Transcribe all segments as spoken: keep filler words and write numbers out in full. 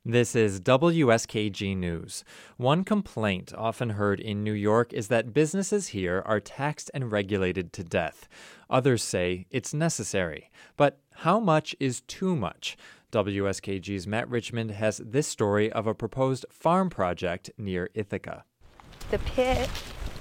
This is W S K G News. One complaint often heard in New York is that businesses here are taxed and regulated to death. Others say it's necessary. But how much is too much? W S K G's Matt Richmond has this story of a proposed farm project near Ithaca. The pit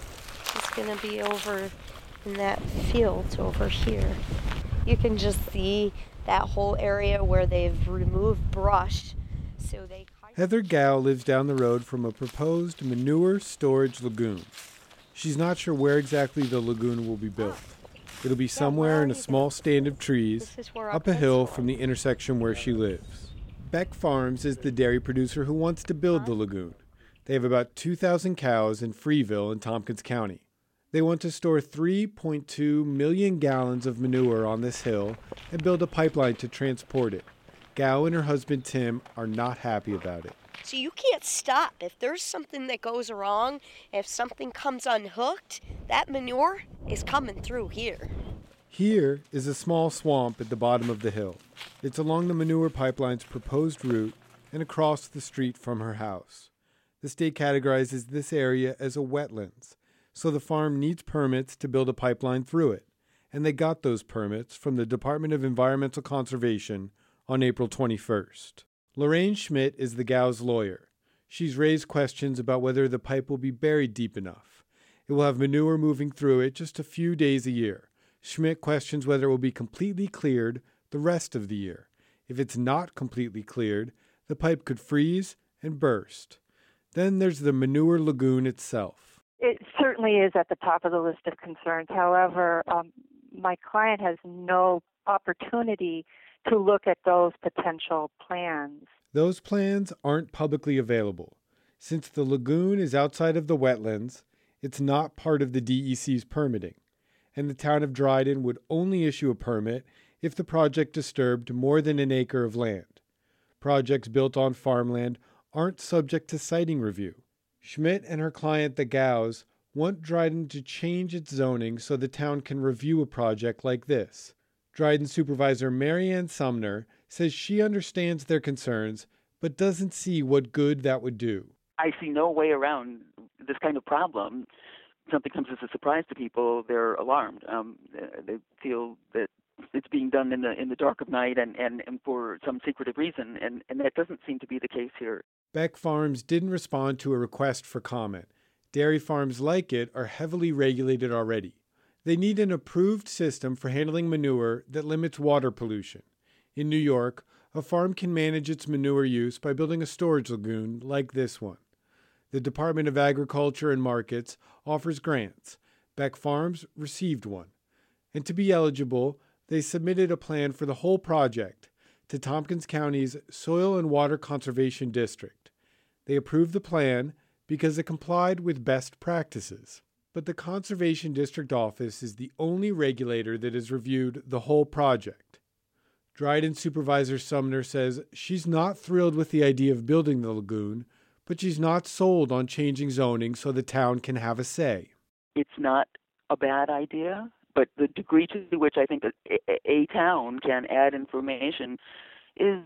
is going to be over in that field over here. You can just see that whole area where they've removed brush. So they Heather Gow lives down the road from a proposed manure storage lagoon. She's not sure where exactly the lagoon will be built. It'll be somewhere in a small stand of trees up a hill from the intersection where she lives. Beck Farms is the dairy producer who wants to build the lagoon. They have about two thousand cows in Freeville in Tompkins County. They want to store three point two million gallons of manure on this hill and build a pipeline to transport it. Gow and her husband Tim are not happy about it. So you can't stop. If there's something that goes wrong, if something comes unhooked, that manure is coming through here. Here is a small swamp at the bottom of the hill. It's along the manure pipeline's proposed route and across the street from her house. The state categorizes this area as a wetlands, so the farm needs permits to build a pipeline through it. And they got those permits from the Department of Environmental Conservation on April twenty-first. Lorraine Schmidt is the Gow's lawyer. She's raised questions about whether the pipe will be buried deep enough. It will have manure moving through it just a few days a year. Schmidt questions whether it will be completely cleared the rest of the year. If it's not completely cleared, the pipe could freeze and burst. Then there's the manure lagoon itself. It certainly is at the top of the list of concerns. However, um, my client has no opportunity to look at those potential plans. Those plans aren't publicly available. Since the lagoon is outside of the wetlands, it's not part of the D E C's permitting, and the town of Dryden would only issue a permit if the project disturbed more than an acre of land. Projects built on farmland aren't subject to siting review. Schmidt and her client, the Gows, want Dryden to change its zoning so the town can review a project like this. Dryden Supervisor Marianne Sumner says she understands their concerns, but doesn't see what good that would do. I see no way around this kind of problem. Something comes as a surprise to people, they're alarmed. Um, they feel that it's being done in the in the dark of night and, and, and for some secretive reason, and, and that doesn't seem to be the case here. Beck Farms didn't respond to a request for comment. Dairy farms like it are heavily regulated already. They need an approved system for handling manure that limits water pollution. In New York, a farm can manage its manure use by building a storage lagoon like this one. The Department of Agriculture and Markets offers grants. Beck Farms received one. And to be eligible, they submitted a plan for the whole project to Tompkins County's Soil and Water Conservation District. They approved the plan because it complied with best practices. But the Conservation District Office is the only regulator that has reviewed the whole project. Dryden Supervisor Sumner says she's not thrilled with the idea of building the lagoon, but she's not sold on changing zoning so the town can have a say. It's not a bad idea, but the degree to which I think a, a town can add information is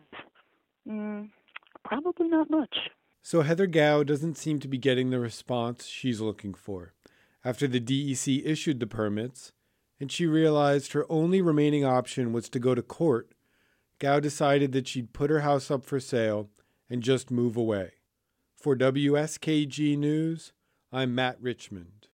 mm, probably not much. So Heather Gow doesn't seem to be getting the response she's looking for. After the D E C issued the permits, and she realized her only remaining option was to go to court, Gow decided that she'd put her house up for sale and just move away. For W S K G News, I'm Matt Richmond.